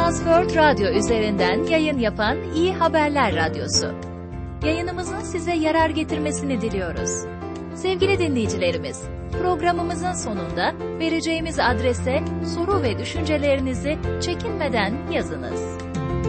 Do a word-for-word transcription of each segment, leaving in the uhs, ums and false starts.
Transworld Radyo üzerinden yayın yapan İyi Haberler Radyosu. Yayınımızın size yarar getirmesini diliyoruz. Sevgili dinleyicilerimiz, programımızın sonunda vereceğimiz adrese soru ve düşüncelerinizi çekinmeden yazınız.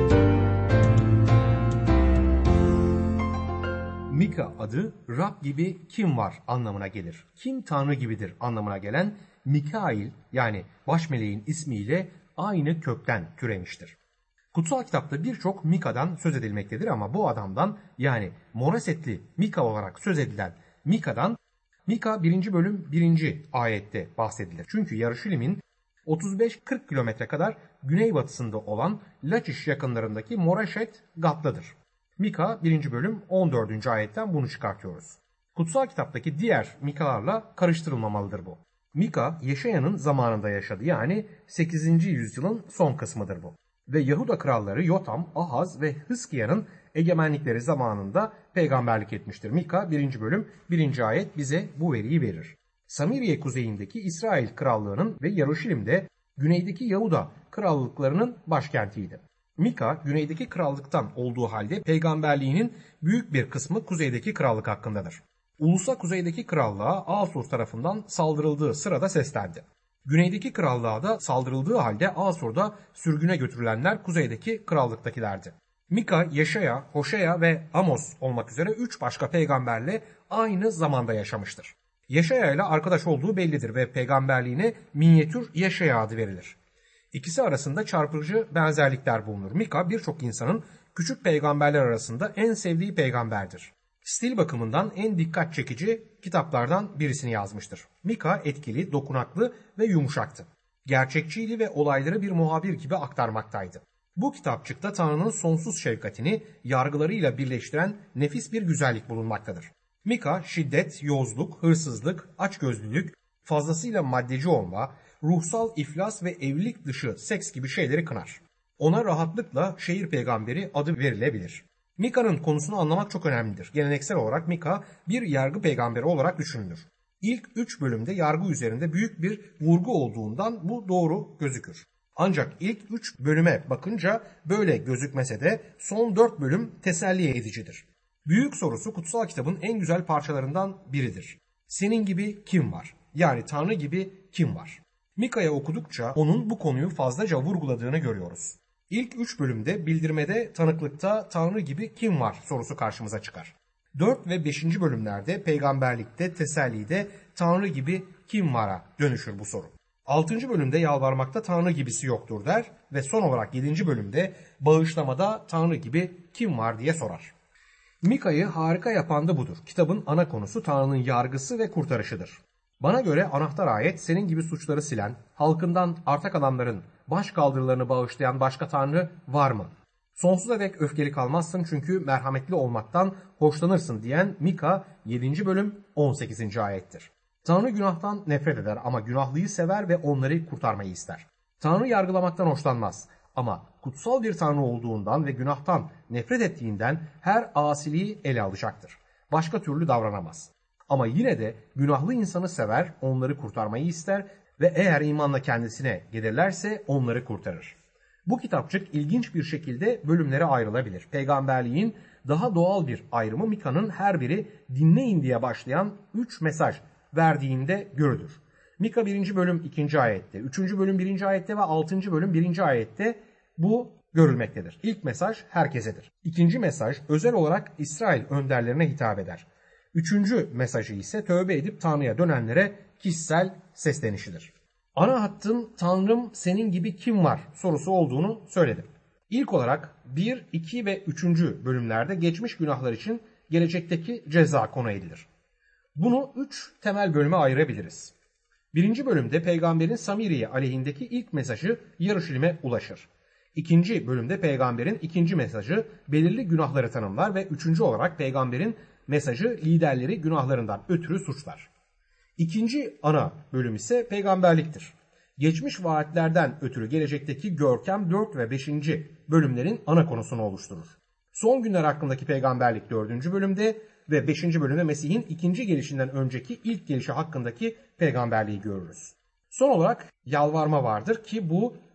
Mika adı Rab gibi kim var anlamına gelir. Kim Tanrı gibidir anlamına gelen Mikail yani baş meleğin ismiyle aynı kökten türemiştir. Kutsal kitapta birçok Mika'dan söz edilmektedir ama bu adamdan yani Moresetli Mika olarak söz edilen Mika'dan Mika birinci bölüm birinci ayette bahsedilir. Çünkü Yarışilim'in otuz beş kırk kilometre kadar güneybatısında olan Laçiş yakınlarındaki Moreşet Gat'tadır. Mika birinci bölüm on dördüncü ayetten bunu çıkartıyoruz. Kutsal kitaptaki diğer Mika'larla karıştırılmamalıdır bu. Mika, Yeşaya'nın zamanında yaşadı yani sekizinci yüzyılın son kısmıdır bu. Ve Yahuda kralları Yotam, Ahaz ve Hızkiya'nın egemenlikleri zamanında peygamberlik etmiştir. Mika birinci bölüm birinci ayet bize bu veriyi verir. Samiriye kuzeyindeki İsrail krallığının ve Yaruşilim'de güneydeki Yahuda krallıklarının başkentiydi. Mika güneydeki krallıktan olduğu halde peygamberliğinin büyük bir kısmı kuzeydeki krallık hakkındadır. Ulusa kuzeydeki krallığa Asur tarafından saldırıldığı sırada seslendi. Güneydeki krallığa da saldırıldığı halde Asur'da sürgüne götürülenler kuzeydeki krallıktakilerdi. Mika, Yeşaya, Hoşea ve Amos olmak üzere üç başka peygamberle aynı zamanda yaşamıştır. Yeşaya ile arkadaş olduğu bellidir ve peygamberliğine minyatür Yeşaya adı verilir. İkisi arasında çarpıcı benzerlikler bulunur. Mika birçok insanın küçük peygamberler arasında en sevdiği peygamberdir. Stil bakımından en dikkat çekici kitaplardan birisini yazmıştır. Mika etkili, dokunaklı ve yumuşaktı. Gerçekçiydi ve olayları bir muhabir gibi aktarmaktaydı. Bu kitapçıkta Tanrı'nın sonsuz şefkatini yargılarıyla birleştiren nefis bir güzellik bulunmaktadır. Mika şiddet, yozluk, hırsızlık, açgözlülük, fazlasıyla maddeci olma, ruhsal iflas ve evlilik dışı seks gibi şeyleri kınar. Ona rahatlıkla şehir peygamberi adı verilebilir. Mika'nın konusunu anlamak çok önemlidir. Geleneksel olarak Mika bir yargı peygamberi olarak düşünülür. İlk üç bölümde yargı üzerinde büyük bir vurgu olduğundan bu doğru gözükür. Ancak ilk üç bölüme bakınca böyle gözükmese de son dört bölüm teselli edicidir. Büyük sorusu kutsal kitabın en güzel parçalarından biridir. Senin gibi kim var? Yani Tanrı gibi kim var? Mika'ya okudukça onun bu konuyu fazlaca vurguladığını görüyoruz. İlk üç bölümde bildirmede, tanıklıkta Tanrı gibi kim var sorusu karşımıza çıkar. dört ve beşinci bölümlerde peygamberlikte, tesellide Tanrı gibi kim var'a dönüşür bu soru. altıncı bölümde yalvarmakta Tanrı gibisi yoktur der ve son olarak yedinci bölümde bağışlamada Tanrı gibi kim var diye sorar. Mika'yı harika yapan da budur. Kitabın ana konusu Tanrı'nın yargısı ve kurtarışıdır. Bana göre anahtar ayet senin gibi suçları silen, halkından arta kalanların baş kaldırılarını bağışlayan başka Tanrı var mı? Sonsuza dek öfkeli kalmazsın çünkü merhametli olmaktan hoşlanırsın diyen Mika yedinci bölüm on sekizinci ayettir. Tanrı günahtan nefret eder ama günahlıyı sever ve onları kurtarmayı ister. Tanrı yargılamaktan hoşlanmaz ama kutsal bir Tanrı olduğundan ve günahtan nefret ettiğinden her asiliği ele alacaktır. Başka türlü davranamaz. Ama yine de günahlı insanı sever, onları kurtarmayı ister ve eğer imanla kendisine gelirlerse onları kurtarır. Bu kitapçık ilginç bir şekilde bölümlere ayrılabilir. Peygamberliğin daha doğal bir ayrımı Mika'nın her biri dinleyin diye başlayan üç mesaj verdiğinde görülür. Mika birinci bölüm ikinci ayette, üçüncü bölüm birinci ayette ve altıncı bölüm birinci ayette bu görülmektedir. İlk mesaj herkesedir. İkinci mesaj özel olarak İsrail önderlerine hitap eder. Üçüncü mesajı ise tövbe edip Tanrı'ya dönenlere kişisel seslenişidir. Ana hattın Tanrım senin gibi kim var sorusu olduğunu söyledim. İlk olarak bir, iki ve üçüncü bölümlerde geçmiş günahlar için gelecekteki ceza konu edilir. Bunu üç temel bölüme ayırabiliriz. Birinci bölümde peygamberin Samiriye aleyhindeki ilk mesajı Yarışilim'e ulaşır. İkinci bölümde peygamberin ikinci mesajı belirli günahları tanımlar ve üçüncü olarak peygamberin mesajı liderleri günahlarından ötürü suçlar. İkinci ana bölüm ise peygamberliktir. Geçmiş vaatlerden ötürü gelecekteki görkem dört ve beşinci bölümlerin ana konusunu oluşturur. Son günler hakkındaki peygamberlik dördüncü bölümde ve beşinci bölümde Mesih'in ikinci gelişinden önceki ilk gelişi hakkındaki peygamberliği görürüz. Son olarak yalvarma vardır ki bu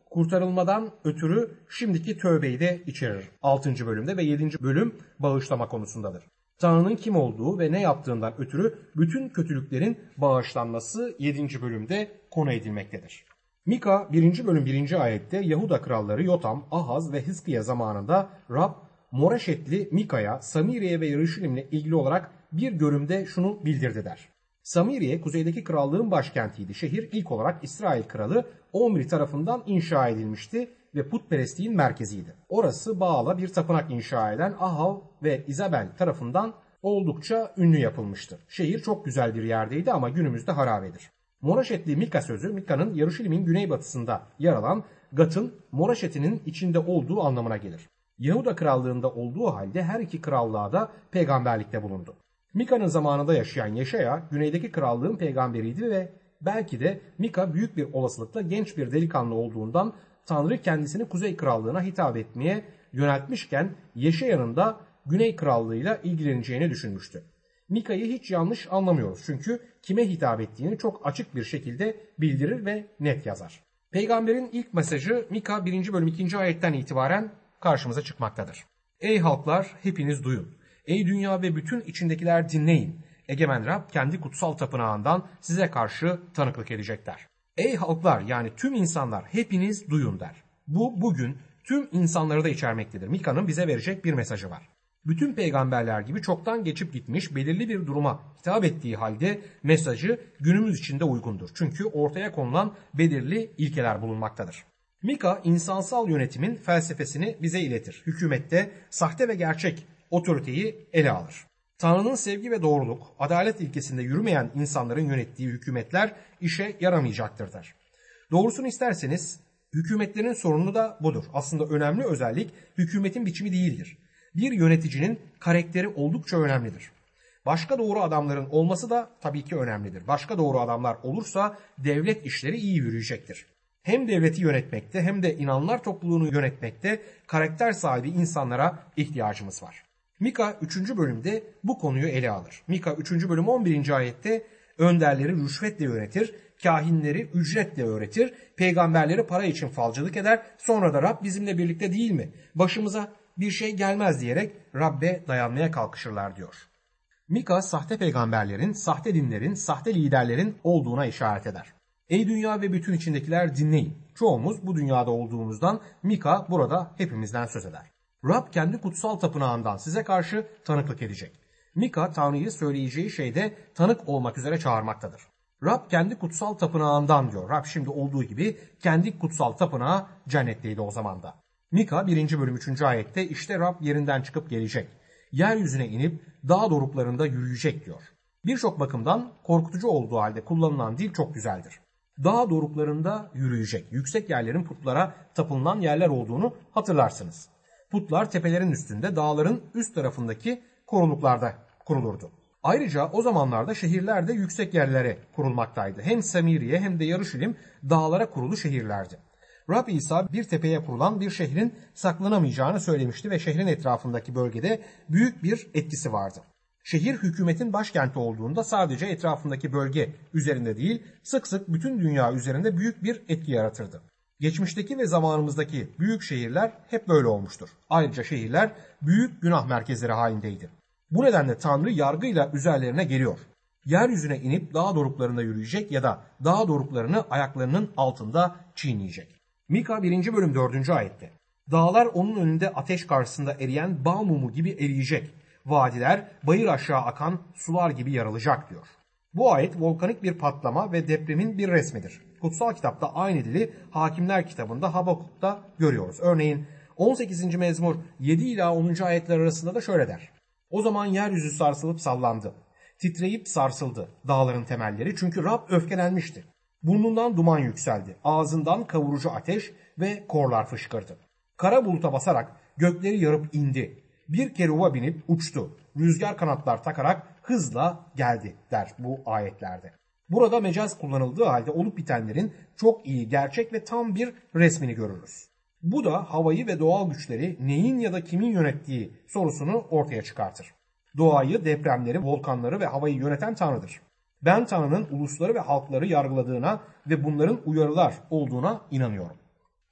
kurtarılmadan ötürü şimdiki tövbeyi de içerir. altıncı bölümde ve yedinci bölüm bağışlama konusundadır. Tanrı'nın kim olduğu ve ne yaptığından ötürü bütün kötülüklerin bağışlanması yedinci bölümde konu edilmektedir. Mika birinci bölüm birinci ayette Yahuda kralları Yotam, Ahaz ve Hizkiya zamanında Rab, Moreşetli Mika'ya Samiriye ve Yeruşalim'le ilgili olarak bir görümde şunu bildirdi der. Samiriye kuzeydeki krallığın başkentiydi. Şehir ilk olarak İsrail kralı Omri tarafından inşa edilmişti ve putperestliğin merkeziydi. Orası Baal'a bir tapınak inşa eden Ahav ve İzabel tarafından oldukça ünlü yapılmıştı. Şehir çok güzel bir yerdeydi ama günümüzde harabedir. Moreşetli Mika sözü Mika'nın Yeruşalim'in güneybatısında yer alan Gat'ın Moreşet'inin içinde olduğu anlamına gelir. Yahuda krallığında olduğu halde her iki krallığa da peygamberlikte bulundu. Mika'nın zamanında yaşayan Yeşaya güneydeki krallığın peygamberiydi ve belki de Mika büyük bir olasılıkla genç bir delikanlı olduğundan Tanrı kendisini Kuzey Krallığı'na hitap etmeye yöneltmişken Yeşaya'nın da Güney Krallığı'yla ilgileneceğini düşünmüştü. Mika'yı hiç yanlış anlamıyoruz çünkü kime hitap ettiğini çok açık bir şekilde bildirir ve net yazar. Peygamberin ilk mesajı Mika birinci bölüm ikinci ayetten itibaren karşımıza çıkmaktadır. Ey halklar hepiniz duyun. Ey dünya ve bütün içindekiler dinleyin. Egemen Rab kendi kutsal tapınağından size karşı tanıklık edecekler. Ey halklar yani tüm insanlar hepiniz duyun der. Bu bugün tüm insanları da içermektedir. Mika'nın bize verecek bir mesajı var. Bütün peygamberler gibi çoktan geçip gitmiş belirli bir duruma hitap ettiği halde mesajı günümüz için de uygundur. Çünkü ortaya konulan belirli ilkeler bulunmaktadır. Mika insansal yönetimin felsefesini bize iletir. Hükümette sahte ve gerçek otoriteyi ele alır. Tanrı'nın sevgi ve doğruluk, adalet ilkesinde yürümeyen insanların yönettiği hükümetler işe yaramayacaktır der. Doğrusunu isterseniz hükümetlerin sorunu da budur. Aslında önemli özellik hükümetin biçimi değildir. Bir yöneticinin karakteri oldukça önemlidir. Başka doğru adamların olması da tabii ki önemlidir. Başka doğru adamlar olursa devlet işleri iyi yürüyecektir. Hem devleti yönetmekte hem de inanlar topluluğunu yönetmekte karakter sahibi insanlara ihtiyacımız var. Mika üçüncü bölümde bu konuyu ele alır. Mika üçüncü bölüm on birinci ayette önderleri rüşvetle yönetir, kahinleri ücretle öğretir, peygamberleri para için falcılık eder, sonra da Rab bizimle birlikte değil mi? Başımıza bir şey gelmez diyerek Rabbe dayanmaya kalkışırlar diyor. Mika sahte peygamberlerin, sahte dinlerin, sahte liderlerin olduğuna işaret eder. Ey dünya ve bütün içindekiler dinleyin. Çoğumuz bu dünyada olduğumuzdan Mika burada hepimizden söz eder. Rab kendi kutsal tapınağından size karşı tanıklık edecek. Mika Tanrı'yı söyleyeceği şeyde tanık olmak üzere çağırmaktadır. Rab kendi kutsal tapınağından diyor. Rab şimdi olduğu gibi kendi kutsal tapınağı cennetteydi o zamanda. Mika birinci bölüm üçüncü ayette işte Rab yerinden çıkıp gelecek. Yeryüzüne inip dağ doruklarında yürüyecek diyor. Birçok bakımdan korkutucu olduğu halde kullanılan dil çok güzeldir. Dağ doruklarında yürüyecek. Yüksek yerlerin putlara tapınılan yerler olduğunu hatırlarsınız. Putlar tepelerin üstünde, dağların üst tarafındaki koruluklarda kurulurdu. Ayrıca o zamanlarda şehirler de yüksek yerlere kurulmaktaydı. Hem Samiriye hem de Yeruşalim dağlara kurulu şehirlerdi. Rab İsa bir tepeye kurulan bir şehrin saklanamayacağını söylemişti ve şehrin etrafındaki bölgede büyük bir etkisi vardı. Şehir hükümetin başkenti olduğunda sadece etrafındaki bölge üzerinde değil, sık sık bütün dünya üzerinde büyük bir etki yaratırdı. Geçmişteki ve zamanımızdaki büyük şehirler hep böyle olmuştur. Ayrıca şehirler büyük günah merkezleri halindeydi. Bu nedenle Tanrı yargıyla üzerlerine geliyor. Yeryüzüne inip dağ doruklarında yürüyecek ya da dağ doruklarını ayaklarının altında çiğneyecek. Mika birinci bölüm dördüncü ayette. Dağlar onun önünde ateş karşısında eriyen bağ mumu gibi eriyecek. Vadiler bayır aşağı akan sular gibi yarılacak diyor. Bu ayet volkanik bir patlama ve depremin bir resmidir. Kutsal kitapta aynı dili Hakimler kitabında Habakuk'ta görüyoruz. Örneğin on sekizinci mezmur yedi ila onuncu ayetler arasında da şöyle der. O zaman yeryüzü sarsılıp sallandı. Titreyip sarsıldı dağların temelleri çünkü Rab öfkelenmişti. Burnundan duman yükseldi. Ağzından kavurucu ateş ve korlar fışkırdı. Kara buluta basarak gökleri yarıp indi. Bir keruba binip uçtu. Rüzgar kanatlar takarak hızla geldi der bu ayetlerde. Burada mecaz kullanıldığı halde olup bitenlerin çok iyi, gerçek ve tam bir resmini görürüz. Bu da havayı ve doğal güçleri neyin ya da kimin yönettiği sorusunu ortaya çıkartır. Doğayı, depremleri, volkanları ve havayı yöneten Tanrı'dır. Ben Tanrı'nın ulusları ve halkları yargıladığına ve bunların uyarılar olduğuna inanıyorum.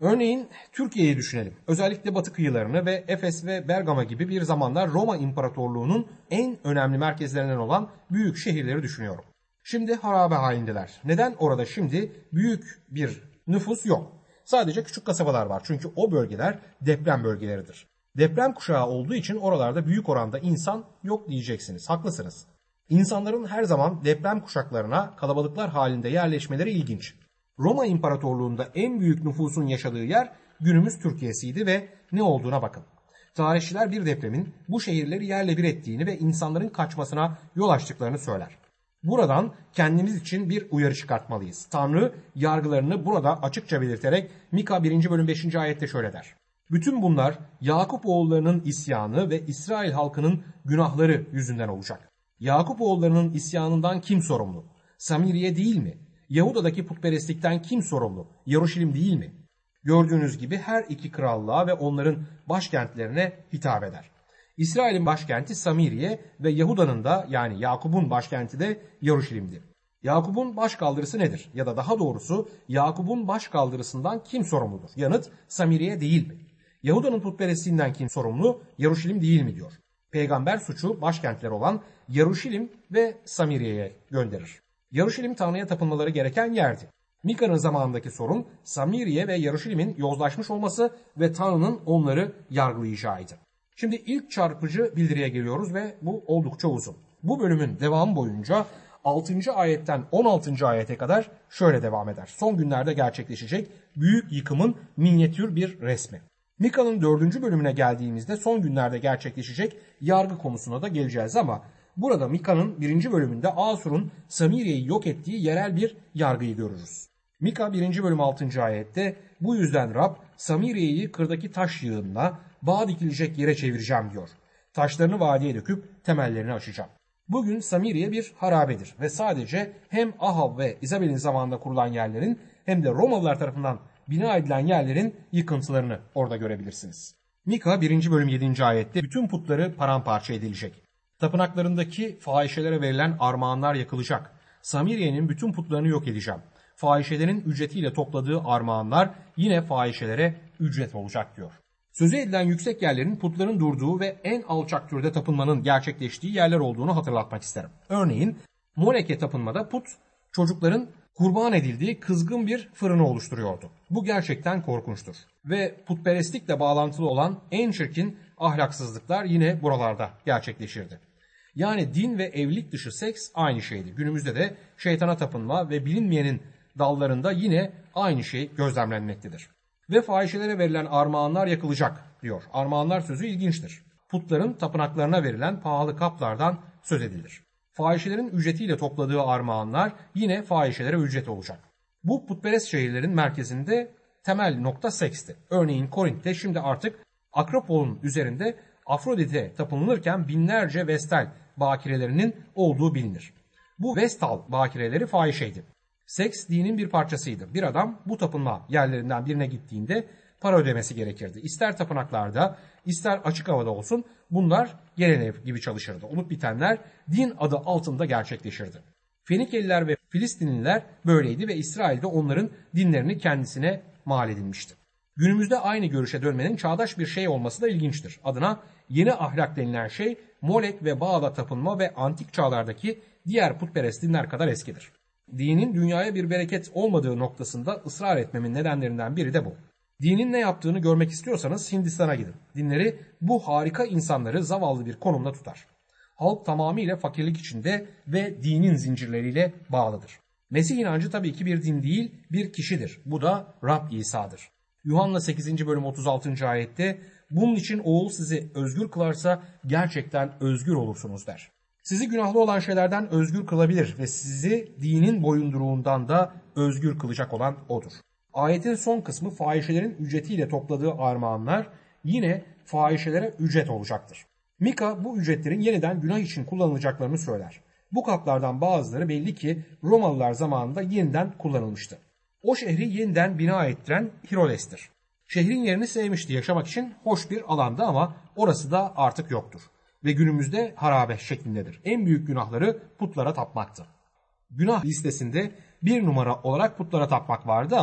Örneğin Türkiye'yi düşünelim. Özellikle batı kıyılarını ve Efes ve Bergama gibi bir zamanlar Roma İmparatorluğu'nun en önemli merkezlerinden olan büyük şehirleri düşünüyorum. Şimdi harabe halindeler. Neden orada şimdi büyük bir nüfus yok? Sadece küçük kasabalar var. Çünkü o bölgeler deprem bölgeleridir. Deprem kuşağı olduğu için oralarda büyük oranda insan yok diyeceksiniz. Haklısınız. İnsanların her zaman deprem kuşaklarına kalabalıklar halinde yerleşmeleri ilginç. Roma İmparatorluğu'nda en büyük nüfusun yaşadığı yer günümüz Türkiye'siydi ve ne olduğuna bakın. Tarihçiler bir depremin bu şehirleri yerle bir ettiğini ve insanların kaçmasına yol açtıklarını söyler. Buradan kendimiz için bir uyarı çıkartmalıyız. Tanrı yargılarını burada açıkça belirterek Mika birinci bölüm beşinci ayette şöyle der. Bütün bunlar Yakup oğullarının isyanı ve İsrail halkının günahları yüzünden olacak. Yakup oğullarının isyanından kim sorumlu? Samiriye değil mi? Yahuda'daki putperestlikten kim sorumlu? Yeruşalim değil mi? Gördüğünüz gibi her iki krallığa ve onların başkentlerine hitap eder. İsrail'in başkenti Samiriye ve Yahuda'nın da yani Yakup'un başkenti de Yeruşalim'di. Yakup'un başkaldırısı nedir? Ya da daha doğrusu Yakup'un başkaldırısından kim sorumludur? Yanıt Samiriye değil mi? Yahuda'nın putperestliğinden kim sorumlu? Yeruşalim değil mi diyor. Peygamber suçu başkentler olan Yeruşalim ve Samiriye'ye gönderir. Yeruşalim Tanrı'ya tapınmaları gereken yerdi. Mika'nın zamanındaki sorun Samiriye ve Yeruşalim'in yozlaşmış olması ve Tanrı'nın onları yargılayacağıydı. Şimdi ilk çarpıcı bildiriye geliyoruz ve bu oldukça uzun. Bu bölümün devamı boyunca altıncı ayetten on altıncı ayete kadar şöyle devam eder. Son günlerde gerçekleşecek büyük yıkımın minyatür bir resmi. Mika'nın dördüncü bölümüne geldiğimizde son günlerde gerçekleşecek yargı konusuna da geleceğiz ama burada Mika'nın birinci bölümünde Asur'un Samiriye'yi yok ettiği yerel bir yargıyı görürüz. Mika birinci bölüm altıncı ayette bu yüzden Rab Samiriye'yi kırdaki taş yığınına bağ dikilecek yere çevireceğim diyor. Taşlarını vadiye döküp temellerini açacağım. Bugün Samiriye bir harabedir ve sadece hem Ahav ve İzabel'in zamanında kurulan yerlerin hem de Romalılar tarafından bina edilen yerlerin yıkıntılarını orada görebilirsiniz. Mika birinci bölüm yedinci ayette bütün putları paramparça edilecek. Tapınaklarındaki fahişelere verilen armağanlar yakılacak. Samiriye'nin bütün putlarını yok edeceğim. Fahişelerin ücretiyle topladığı armağanlar yine fahişelere ücret olacak diyor. Sözü edilen yüksek yerlerin putların durduğu ve en alçak türde tapınmanın gerçekleştiği yerler olduğunu hatırlatmak isterim. Örneğin Molek'e tapınmada put çocukların kurban edildiği kızgın bir fırını oluşturuyordu. Bu gerçekten korkunçtur. Ve putperestlikle bağlantılı olan en çirkin ahlaksızlıklar yine buralarda gerçekleşirdi. Yani din ve evlilik dışı seks aynı şeydi. Günümüzde de şeytana tapınma ve bilinmeyenin dallarında yine aynı şey gözlemlenmektedir. Ve fahişelere verilen armağanlar yakılacak diyor. Armağanlar sözü ilginçtir. Putların tapınaklarına verilen pahalı kaplardan söz edilir. Fahişelerin ücretiyle topladığı armağanlar yine fahişelere ücret olacak. Bu putperest şehirlerin merkezinde temel nokta seksti. Örneğin Korint'te şimdi artık Akropol'un üzerinde Afrodit'e tapınılırken binlerce Vestal bakirelerinin olduğu bilinir. Bu Vestal bakireleri fahişeydi. Seks dinin bir parçasıydı. Bir adam bu tapınma yerlerinden birine gittiğinde para ödemesi gerekirdi. İster tapınaklarda, ister açık havada olsun bunlar geleneği gibi çalışırdı. Olup bitenler din adı altında gerçekleşirdi. Fenikeliler ve Filistinliler böyleydi ve İsrail'de onların dinlerini kendisine mal edilmişti. Günümüzde aynı görüşe dönmenin çağdaş bir şey olması da ilginçtir. Adına yeni ahlak denilen şey Molek ve Baal'a tapınma ve antik çağlardaki diğer putperest dinler kadar eskidir. Dinin dünyaya bir bereket olmadığı noktasında ısrar etmemin nedenlerinden biri de bu. Dinin ne yaptığını görmek istiyorsanız Hindistan'a gidin. Dinleri bu harika insanları zavallı bir konumda tutar. Halk tamamıyla fakirlik içinde ve dinin zincirleriyle bağlıdır. Mesih inancı tabii ki bir din değil, bir kişidir. Bu da Rab İsa'dır. Yuhanna sekizinci bölüm otuz altıncı ayette bunun için oğul sizi özgür kılarsa gerçekten özgür olursunuz der. Sizi günahlı olan şeylerden özgür kılabilir ve sizi dinin boyunduruğundan da özgür kılacak olan odur. Ayetin son kısmı fahişelerin ücretiyle topladığı armağanlar yine fahişelere ücret olacaktır. Mika bu ücretlerin yeniden günah için kullanılacaklarını söyler. Bu kaplardan bazıları belli ki Romalılar zamanında yeniden kullanılmıştı. O şehri yeniden bina ettiren Hiroles'tir. Şehrin yerini sevmişti, yaşamak için hoş bir alandı ama orası da artık yoktur. Ve günümüzde harabe şeklindedir. En büyük günahları putlara tapmaktı. Günah listesinde bir numara olarak putlara tapmak vardı ama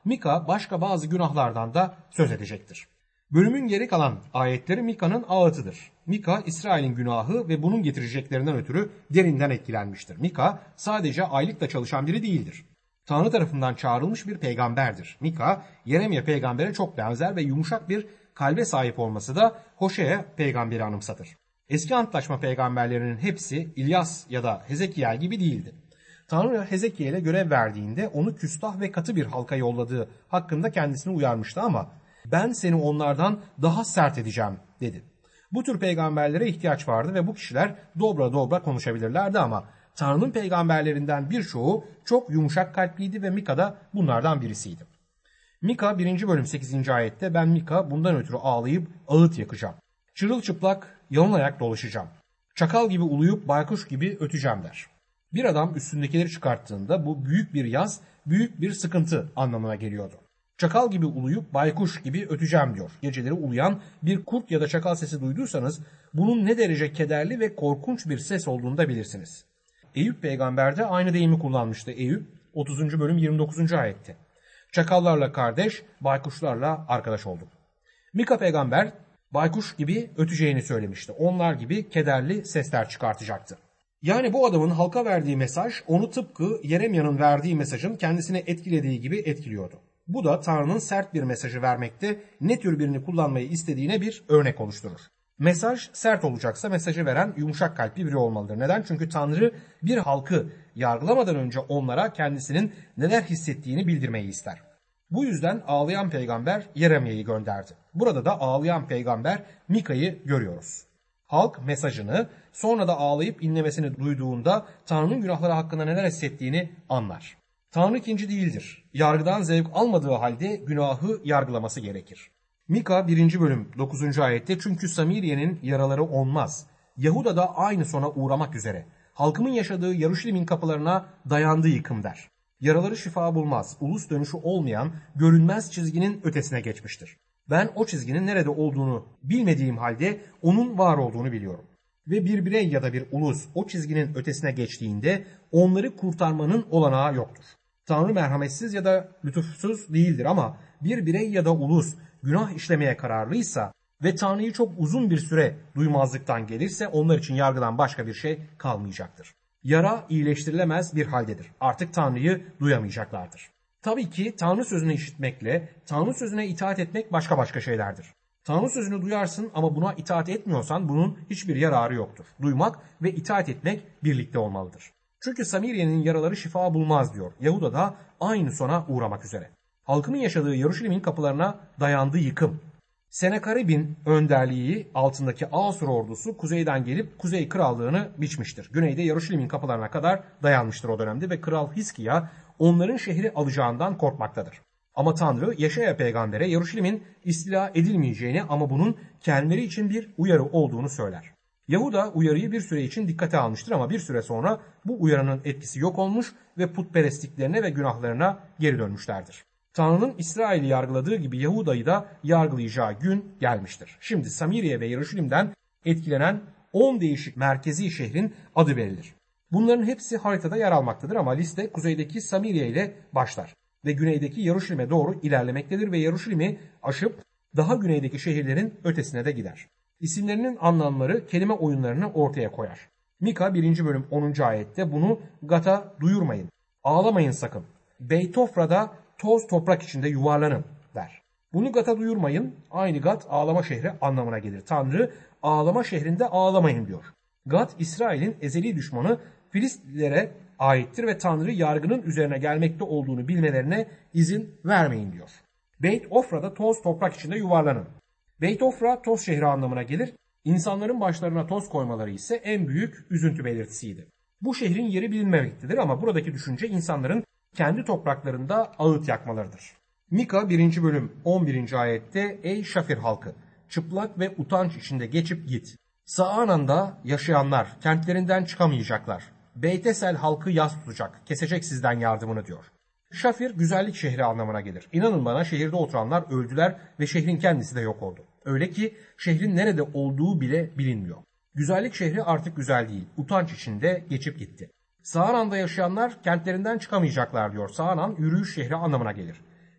Mika başka bazı günahlardan da söz edecektir. Bölümün geri kalan ayetleri Mika'nın ağıtıdır. Mika, İsrail'in günahı ve bunun getireceklerinden ötürü derinden etkilenmiştir. Mika sadece aylıkla çalışan biri değildir. Tanrı tarafından çağrılmış bir peygamberdir. Mika, Yeremye peygambere çok benzer ve yumuşak bir kalbe sahip olması da Hoşea peygamberi anımsatır. Eski antlaşma peygamberlerinin hepsi İlyas ya da Hezekiel gibi değildi. Tanrı Hezekiel'e görev verdiğinde onu küstah ve katı bir halka yolladığı hakkında kendisini uyarmıştı ama ben seni onlardan daha sert edeceğim dedi. Bu tür peygamberlere ihtiyaç vardı ve bu kişiler dobra dobra konuşabilirlerdi ama Tanrı'nın peygamberlerinden birçoğu çok yumuşak kalpliydi ve Mika da bunlardan birisiydi. Mika birinci bölüm sekizinci ayette ben Mika bundan ötürü ağlayıp ağıt yakacağım. Çırılçıplak yalın ayak dolaşacağım. Çakal gibi uluyup baykuş gibi öteceğim der. Bir adam üstündekileri çıkarttığında bu büyük bir yaz, büyük bir sıkıntı anlamına geliyordu. Çakal gibi uluyup baykuş gibi öteceğim diyor. Geceleri uluyan bir kurt ya da çakal sesi duyduysanız bunun ne derece kederli ve korkunç bir ses olduğunu da bilirsiniz. Eyüp peygamber de aynı deyimi kullanmıştı. Eyüp otuzuncu bölüm yirmi dokuzuncu ayette. Çakallarla kardeş, baykuşlarla arkadaş oldum. Mika peygamber baykuş gibi öteceğini söylemişti. Onlar gibi kederli sesler çıkartacaktı. Yani bu adamın halka verdiği mesaj onu tıpkı Yeremya'nın verdiği mesajın kendisini etkilediği gibi etkiliyordu. Bu da Tanrı'nın sert bir mesajı vermekte ne tür birini kullanmayı istediğine bir örnek oluşturur. Mesaj sert olacaksa mesajı veren yumuşak kalpli biri olmalıdır. Neden? Çünkü Tanrı bir halkı yargılamadan önce onlara kendisinin neler hissettiğini bildirmeyi ister. Bu yüzden ağlayan peygamber Yeremya'yı gönderdi. Burada da ağlayan peygamber Mika'yı görüyoruz. Halk mesajını sonra da ağlayıp inlemesini duyduğunda Tanrı'nın günahları hakkında neler hissettiğini anlar. Tanrı ikinci değildir. Yargıdan zevk almadığı halde günahı yargılaması gerekir. Mika birinci bölüm dokuzuncu ayette çünkü Samiriye'nin yaraları onmaz. Yahuda da aynı sona uğramak üzere. Halkımın yaşadığı Yeruşalim'in kapılarına dayandı yıkım der. Yaraları şifa bulmaz. Ulus dönüşü olmayan görünmez çizginin ötesine geçmiştir. Ben o çizginin nerede olduğunu bilmediğim halde onun var olduğunu biliyorum. Ve bir birey ya da bir ulus o çizginin ötesine geçtiğinde onları kurtarmanın olanağı yoktur. Tanrı merhametsiz ya da lütufsuz değildir ama bir birey ya da ulus günah işlemeye kararlıysa ve Tanrı'yı çok uzun bir süre duymazlıktan gelirse onlar için yargıdan başka bir şey kalmayacaktır. Yara iyileştirilemez bir haldedir. Artık Tanrı'yı duyamayacaklardır. Tabii ki Tanrı sözünü işitmekle Tanrı sözüne itaat etmek başka başka şeylerdir. Tanrı sözünü duyarsın ama buna itaat etmiyorsan bunun hiçbir yararı yoktur. Duymak ve itaat etmek birlikte olmalıdır. Çünkü Samiriye'nin yaraları şifa bulmaz diyor. Yahuda da aynı sona uğramak üzere. Halkının yaşadığı Yeruşalim'in kapılarına dayandığı yıkım. Senakerib'in önderliği altındaki Asur ordusu kuzeyden gelip kuzey krallığını biçmiştir. Güneyde Yeruşalim'in kapılarına kadar dayanmıştır o dönemde ve Kral Hiskiya onların şehri alacağından korkmaktadır. Ama Tanrı Yeşaya peygambere Yeruşalim'in istila edilmeyeceğini ama bunun kendileri için bir uyarı olduğunu söyler. Yahuda uyarıyı bir süre için dikkate almıştır ama bir süre sonra bu uyarının etkisi yok olmuş ve putperestliklerine ve günahlarına geri dönmüşlerdir. Tanrı'nın İsrail'i yargıladığı gibi Yahuda'yı da yargılayacağı gün gelmiştir. Şimdi Samiriye ve Yeruşalim'den etkilenen on değişik merkezi şehrin adı verilir. Bunların hepsi haritada yer almaktadır ama liste kuzeydeki Samiriye ile başlar ve güneydeki Yeruşalim'e doğru ilerlemektedir ve Yeruşalim'i aşıp daha güneydeki şehirlerin ötesine de gider. İsimlerinin anlamları kelime oyunlarını ortaya koyar. Mika birinci bölüm onuncu ayette bunu Gat'a duyurmayın, ağlamayın sakın. Beytofra'da toz toprak içinde yuvarlanın der. Bunu Gat'a duyurmayın, aynı Gat ağlama şehri anlamına gelir. Tanrı ağlama şehrinde ağlamayın diyor. Gat İsrail'in ezeli düşmanı Filistlilere aittir ve Tanrı yargının üzerine gelmekte olduğunu bilmelerine izin vermeyin diyor. Beyt Ofra'da toz toprak içinde yuvarlanın. Beyt Ofra toz şehri anlamına gelir. İnsanların başlarına toz koymaları ise en büyük üzüntü belirtisiydi. Bu şehrin yeri bilinmemektedir ama buradaki düşünce insanların kendi topraklarında ağıt yakmalarıdır. Mika birinci bölüm on birinci ayette ey Şafir halkı çıplak ve utanç içinde geçip git. Sa'anan'da yaşayanlar kentlerinden çıkamayacaklar. Beytesel halkı yas tutacak, kesecek sizden yardımını diyor. Şafir güzellik şehri anlamına gelir. İnanın bana şehirde oturanlar öldüler ve şehrin kendisi de yok oldu. Öyle ki şehrin nerede olduğu bile bilinmiyor. Güzellik şehri artık güzel değil, utanç içinde geçip gitti. Sa'anan'da yaşayanlar kentlerinden çıkamayacaklar diyor. Sa'anan yürüyüş şehri anlamına gelir.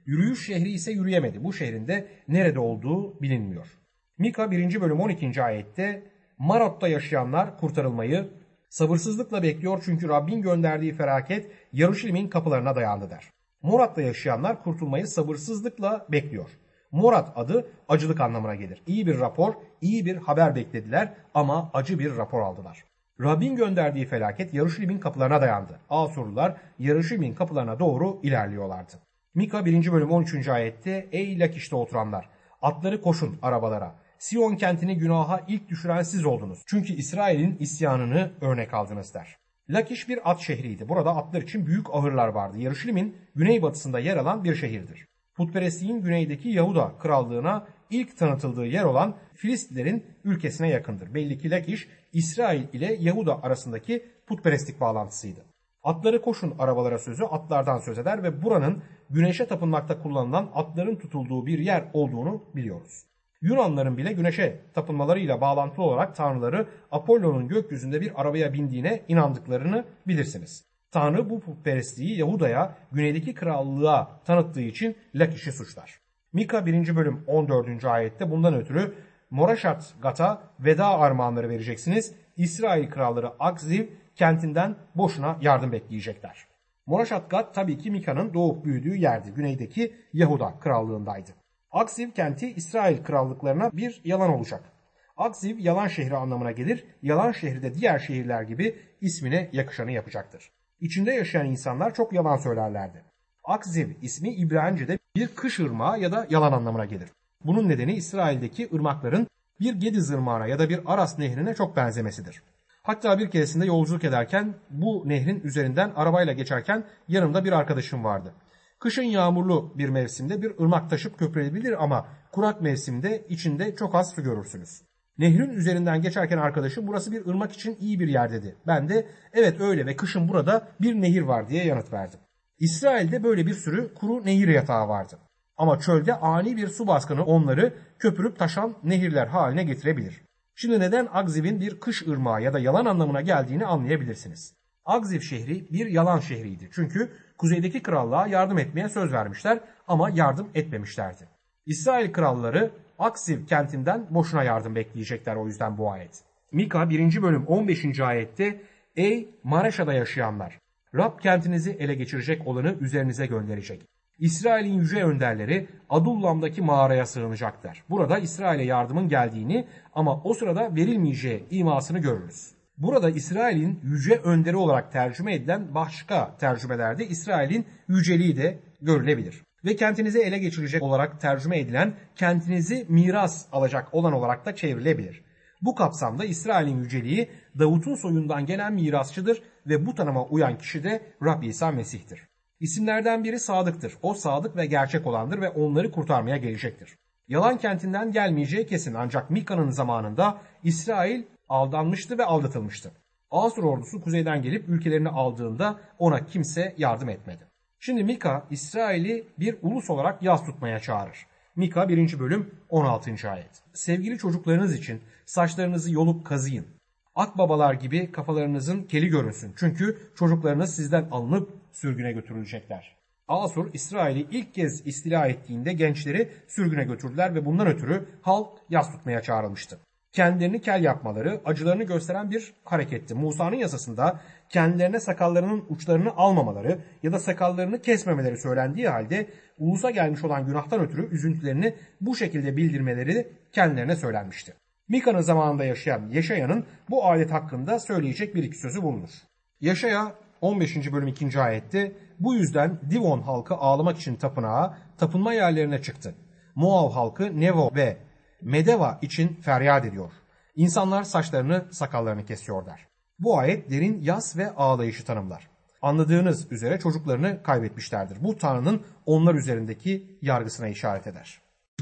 Yürüyüş şehri ise yürüyemedi. Bu şehrin de nerede olduğu bilinmiyor. Mika birinci bölüm on ikinci ayette Marot'ta yaşayanlar kurtarılmayı sabırsızlıkla bekliyor çünkü Rabbin gönderdiği felaket Yaruşilim'in kapılarına dayandı der. Morat'ta yaşayanlar kurtulmayı sabırsızlıkla bekliyor. Morat adı acılık anlamına gelir. İyi bir rapor, iyi bir haber beklediler ama acı bir rapor aldılar. Rabbin gönderdiği felaket Yaruşilim'in kapılarına dayandı. Asurlular Yaruşilim'in kapılarına doğru ilerliyorlardı. Mika birinci bölüm on üçüncü ayette ey Lakiş'te oturanlar, atları koşun arabalara. Siyon kentini günaha ilk düşüren siz oldunuz. Çünkü İsrail'in isyanını örnek aldınız der. Lakiş bir at şehriydi. Burada atlar için büyük ahırlar vardı. Yaruşilim'in güneybatısında yer alan bir şehirdir. Putperestliğin güneydeki Yahuda krallığına ilk tanıtıldığı yer olan Filistlilerin ülkesine yakındır. Belli ki Lakiş, İsrail ile Yahuda arasındaki putperestlik bağlantısıydı. Atları koşun arabalara sözü atlardan söz eder ve buranın güneşe tapınmakta kullanılan atların tutulduğu bir yer olduğunu biliyoruz. Yunanların bile güneşe tapınmalarıyla bağlantılı olarak tanrıları Apollo'nun gökyüzünde bir arabaya bindiğine inandıklarını bilirsiniz. Tanrı bu putperestliği Yahuda'ya, güneydeki krallığa tanıttığı için Lakiş'i suçlar. Mika birinci bölüm on dördüncü ayette bundan ötürü Moraşat Gat'a veda armağanları vereceksiniz. İsrail kralları Akziv kentinden boşuna yardım bekleyecekler. Moraşat Gat tabii ki Mika'nın doğup büyüdüğü yerdi. Güneydeki Yahuda krallığındaydı. Akziv kenti İsrail krallıklarına bir yalan olacak. Akziv yalan şehri anlamına gelir. Yalan şehri de diğer şehirler gibi ismine yakışanı yapacaktır. İçinde yaşayan insanlar çok yalan söylerlerdi. Akziv ismi İbranice'de bir kış ırmağı ya da yalan anlamına gelir. Bunun nedeni İsrail'deki ırmakların bir Gediz ırmağına ya da bir Aras nehrine çok benzemesidir. Hatta bir keresinde yolculuk ederken bu nehrin üzerinden arabayla geçerken yanımda bir arkadaşım vardı. Kışın yağmurlu bir mevsimde bir ırmak taşıp köpürebilir ama kurak mevsimde içinde çok az su görürsünüz. Nehrin üzerinden geçerken arkadaşım burası bir ırmak için iyi bir yer dedi. Ben de evet öyle ve kışın burada bir nehir var diye yanıt verdim. İsrail'de böyle bir sürü kuru nehir yatağı vardı. Ama çölde ani bir su baskını onları köpürüp taşan nehirler haline getirebilir. Şimdi neden Akziv'in bir kış ırmağı ya da yalan anlamına geldiğini anlayabilirsiniz. Akziv şehri bir yalan şehriydi. Çünkü kuzeydeki krallığa yardım etmeye söz vermişler ama yardım etmemişlerdi. İsrail kralları Akziv kentinden boşuna yardım bekleyecekler o yüzden bu ayet. Mika birinci bölüm on beşinci ayette ey Mareşa'da yaşayanlar, Rab kentinizi ele geçirecek olanı üzerinize gönderecek. İsrail'in yüce önderleri Adullam'daki mağaraya sığınacaklar. Burada İsrail'e yardımın geldiğini ama o sırada verilmeyeceği imasını görürüz. Burada İsrail'in yüce önderi olarak tercüme edilen başka tercümelerde İsrail'in yüceliği de görülebilir. Ve kentinizi ele geçirecek olarak tercüme edilen kentinizi miras alacak olan olarak da çevrilebilir. Bu kapsamda İsrail'in yüceliği Davut'un soyundan gelen mirasçıdır ve bu tanıma uyan kişi de Rab İsa Mesih'tir. İsimlerden biri Sadık'tır. O sadık ve gerçek olandır ve onları kurtarmaya gelecektir. Yalan kentinden gelmeyeceği kesin ancak Mika'nın zamanında İsrail aldanmıştı ve aldatılmıştı. Asur ordusu kuzeyden gelip ülkelerini aldığında ona kimse yardım etmedi. Şimdi Mika İsrail'i bir ulus olarak yas tutmaya çağırır. Mika birinci bölüm on altıncı ayet. Sevgili çocuklarınız için saçlarınızı yolup kazıyın. Akbabalar gibi kafalarınızın keli görünsün. Çünkü çocuklarınız sizden alınıp sürgüne götürülecekler. Asur İsrail'i ilk kez istila ettiğinde gençleri sürgüne götürdüler ve bundan ötürü halk yas tutmaya çağrılmıştı. Kendilerini kel yapmaları acılarını gösteren bir hareketti. Musa'nın yasasında kendilerine sakallarının uçlarını almamaları ya da sakallarını kesmemeleri söylendiği halde ulusa gelmiş olan günahtan ötürü üzüntülerini bu şekilde bildirmeleri kendilerine söylenmişti. Mika'nın zamanında yaşayan Yeşaya'nın bu adet hakkında söyleyecek bir iki sözü bulunur. Yeşaya on beşinci bölüm ikinci ayette bu yüzden Divon halkı ağlamak için tapınağa, tapınma yerlerine çıktı. Moav halkı Nevo ve Medeva için feryat ediyor. İnsanlar saçlarını, sakallarını kesiyor der. Bu ayet derin yas ve ağlayışı tanımlar. Anladığınız üzere çocuklarını kaybetmişlerdir. Bu Tanrı'nın onlar üzerindeki yargısına işaret eder.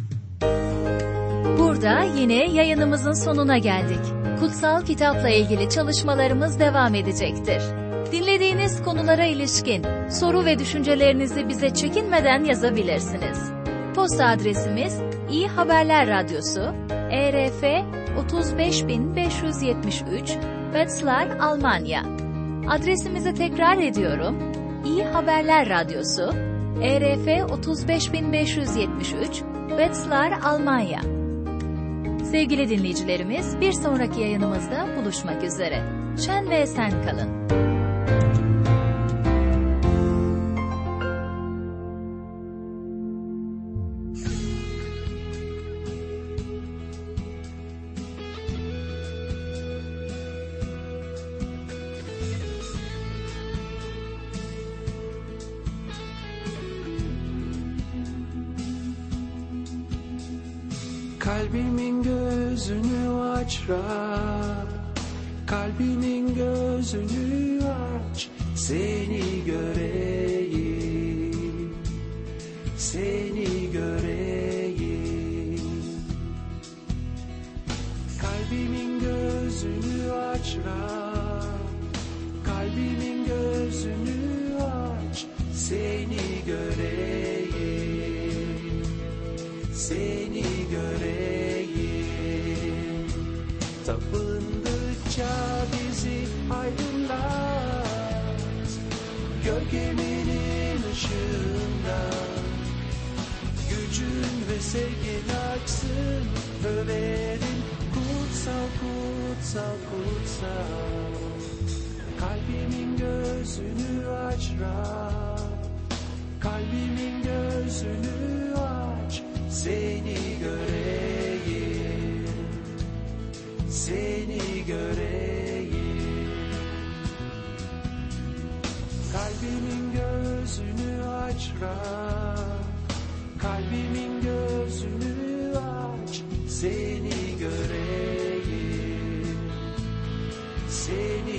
Burada yine yayınımızın sonuna geldik. Kutsal kitapla ilgili çalışmalarımız devam edecektir. Dinlediğiniz konulara ilişkin soru ve düşüncelerinizi bize çekinmeden yazabilirsiniz. Posta adresimiz İyi Haberler Radyosu, E R F otuz beş bin beş yüz yetmiş üç, Wetzlar, Almanya. Adresimizi tekrar ediyorum. İyi Haberler Radyosu, E R F otuz beş bin beş yüz yetmiş üç, Wetzlar, Almanya. Sevgili dinleyicilerimiz, bir sonraki yayınımızda buluşmak üzere. Şen ve esen kalın. Kalbimin gözünü aç Rab, kalbimin gözünü aç, seni göreyim, seni göreyim. Kalbimin gözünü aç Rab, kalbimin gözünü aç, seni göreyim, seni göreyim. Tapındıkça bizi aydınlat, gölgemin ışığında, gücün ve sevgin aksın, överim kutsal, kutsal, kutsal. Kalbimin gözünü aç Rab, kalbimin gözünü aç, seni göreyim, seni göreyim. Kalbimin gözünü aç Rab, kalbimin gözünü aç, seni göreyim, seni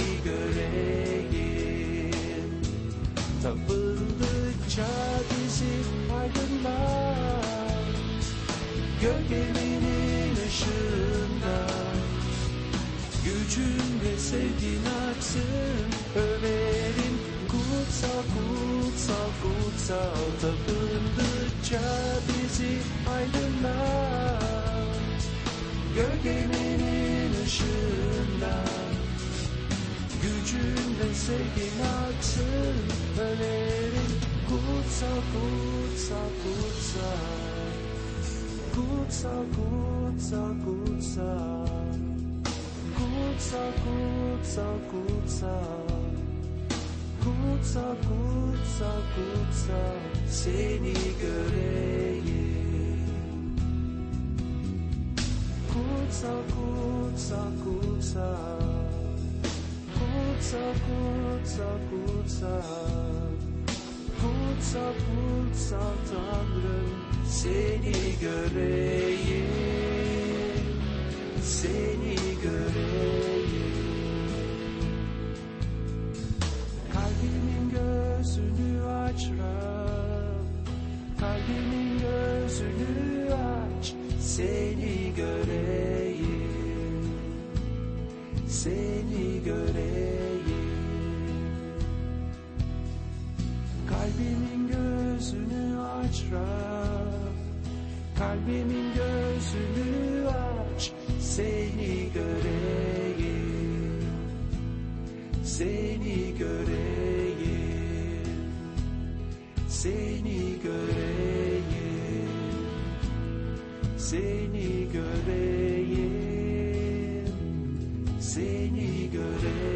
göreyim. Tapındıkça bizi aydınlat, gölgemin ışığında, gücün ve sevgin aksın, överim kutsal, kutsal, kutsal. Tapındıkça bizi aydınlat, gölgemin ışığında, gücün ve sevgin aksın, överim kutsal, kutsal, kutsal. Kutsal, kutsal, kutsal. Kutsal, kutsal, kutsal. Kutsal, kutsal, kutsal. Seni göreyim. Kutsal, kutsal, kutsal. Kutsal, kutsal, kutsal. Kutsal, kutsal Tanrım, seni göreyim, seni göreyim. Kalbimin gözünü aç Rab, kalbimin gözünü aç, seni göreyim, seni göreyim. Kalbimin gözünü aç Rab, kalbimin gözünü aç, seni göreyim, seni göreyim, seni göreyim, seni göreyim, seni göreyim.